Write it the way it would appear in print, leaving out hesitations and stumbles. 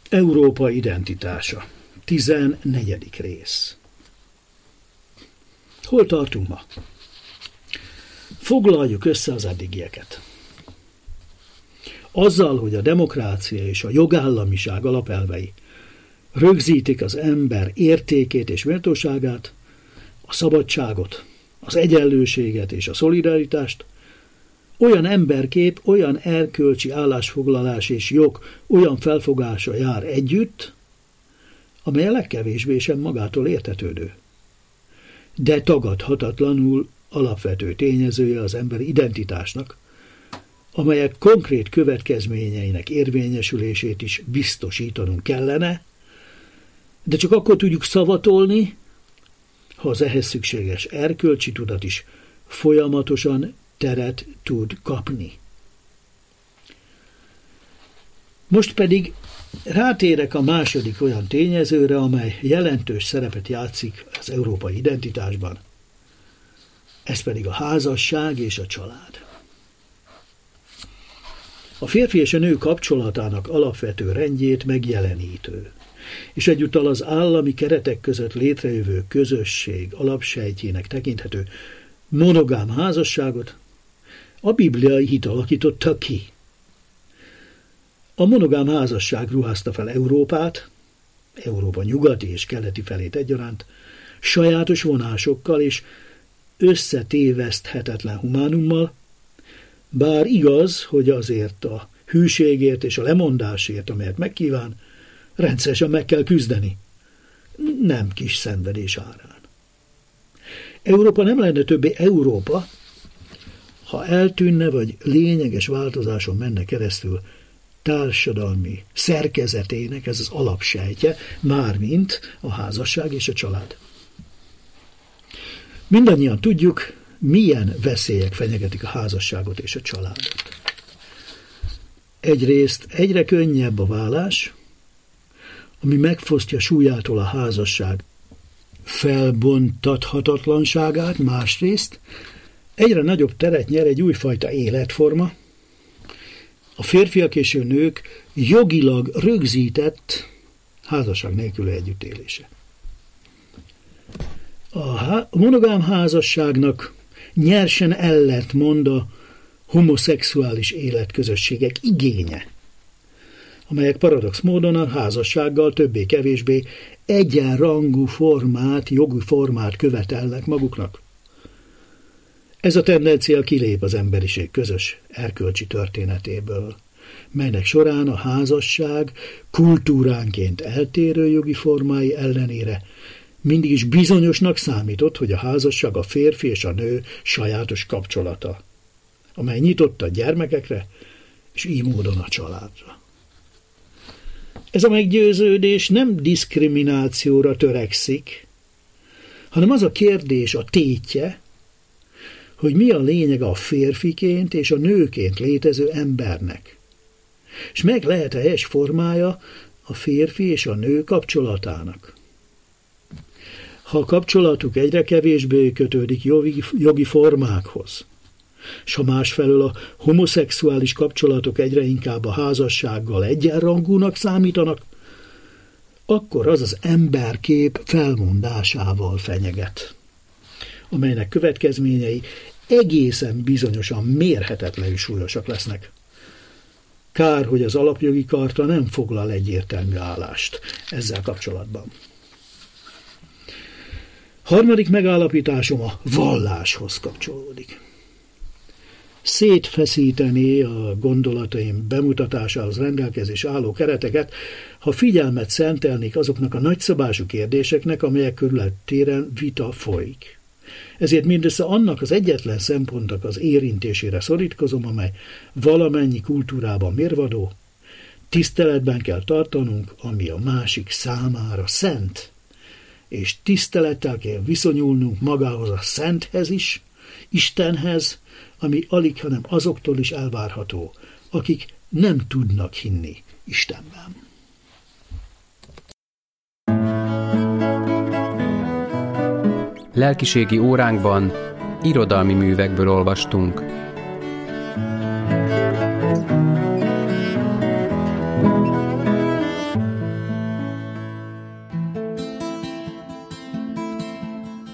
Európa identitása. 14. rész. Hol tartunk ma? Foglaljuk össze az eddigieket. Azzal, hogy a demokrácia és a jogállamiság alapelvei rögzítik az ember értékét és méltóságát, a szabadságot, az egyenlőséget és a szolidaritást, olyan emberkép, olyan erkölcsi állásfoglalás és jog olyan felfogása jár együtt, amely a legkevésbé sem magától értetődő. De tagadhatatlanul alapvető tényezője az emberi identitásnak, amelyek konkrét következményeinek érvényesülését is biztosítanunk kellene, de csak akkor tudjuk szavatolni, ha az ehhez szükséges erkölcsi tudat is folyamatosan teret tud kapni. Most pedig rátérek a második olyan tényezőre, amely jelentős szerepet játszik az európai identitásban. Ez pedig a házasság és a család. A férfi és a nő kapcsolatának alapvető rendjét megjelenítő, és egyúttal az állami keretek között létrejövő közösség alapsejtjének tekinthető monogám házasságot a bibliai hit alakította ki. A monogám házasság ruházta fel Európát, Európa nyugati és keleti felét egyaránt, sajátos vonásokkal és összetéveszthetetlen humánummal, bár igaz, hogy azért a hűségért és a lemondásért, amelyet megkíván, rendszeresen meg kell küzdeni, nem kis szenvedés árán. Európa nem lenne többé Európa, ha eltűnne, vagy lényeges változáson menne keresztül társadalmi szerkezetének, ez az alapsejtje, mármint a házasság és a család. Mindannyian tudjuk, milyen veszélyek fenyegetik a házasságot és a családot. Egyrészt egyre könnyebb a vállás, ami megfosztja súlyától a házasság felbontathatatlanságát, másrészt egyre nagyobb teret nyer egy újfajta életforma, a férfiak és a nők jogilag rögzített házasság nélküli együttélése. A monogám házasságnak nyersen ellentmond a homoszexuális életközösségek igénye, amelyek paradox módon a házassággal többé-kevésbé egyenrangú formát, jogi formát követelnek maguknak. Ez a tendencia kilép az emberiség közös erkölcsi történetéből, melynek során a házasság kultúránként eltérő jogi formái ellenére mindig is bizonyosnak számított, hogy a házasság a férfi és a nő sajátos kapcsolata, amely nyitott a gyermekekre, és így módon a családra. Ez a meggyőződés nem diszkriminációra törekszik, hanem az a kérdés, a tétje, hogy mi a lényege a férfiként és a nőként létező embernek, és meg lehet-e helyes formája a férfi és a nő kapcsolatának. Ha a kapcsolatuk egyre kevésbé kötődik jogi formákhoz, s ha másfelől a homoszexuális kapcsolatok egyre inkább a házassággal egyenrangúnak számítanak, akkor az az emberkép felmondásával fenyeget, amelynek következményei egészen bizonyosan mérhetetlenül súlyosak lesznek. Kár, hogy az alapjogi karta nem foglal egyértelmű állást ezzel kapcsolatban. Harmadik megállapításom a valláshoz kapcsolódik. Szétfeszítené a gondolataim bemutatásához rendelkezés álló kereteket, ha figyelmet szentelnék azoknak a nagyszabású kérdéseknek, amelyek körülöttéren vita folyik. Ezért mindössze annak az egyetlen szempontnak az érintésére szorítkozom, amely valamennyi kultúrában mérvadó, tiszteletben kell tartanunk, ami a másik számára szent, és tisztelettel kell viszonyulnunk magához a szenthez is, Istenhez, ami alig, hanem azoktól is elvárható, akik nem tudnak hinni Istenben. Lelkiségi óránkban irodalmi művekből olvastunk.